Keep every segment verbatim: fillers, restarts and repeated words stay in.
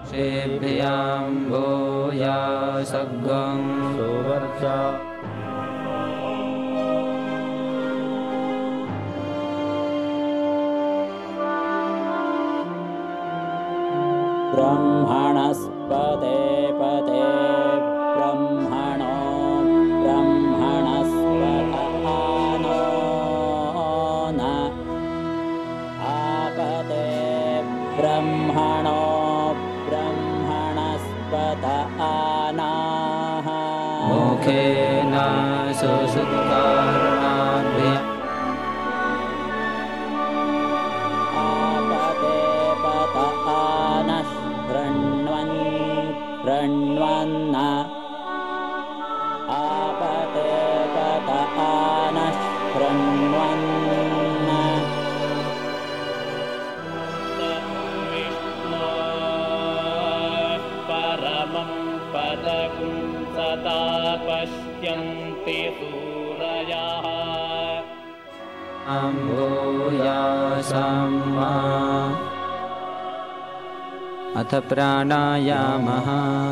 श्रीभ्याम्भूयासग्गं सुवर्चा ब्रह्मणस्पते पते ब्रह्मणो ब्रह्मणस्पतनो न आपते ब्रह्मणो ब्रह्मणस्पत आनाः मुखेन सुसुत्कारणाभ्य आपते पत आनः कृण्वन् कृण्वन्न आपते पत आनः कृण्वन् परमं पदं सदा पश्यन्ति सूरयः अम्भूयासम्मा अथ प्राणायामः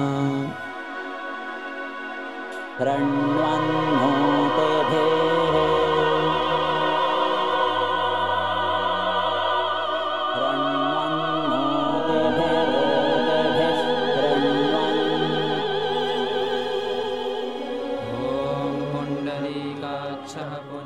कृण्वन्नोतेभिः कृण्वन्नोतेभिरोतेभिः कृण्वन् ॐ पुण्डरीकाक्षः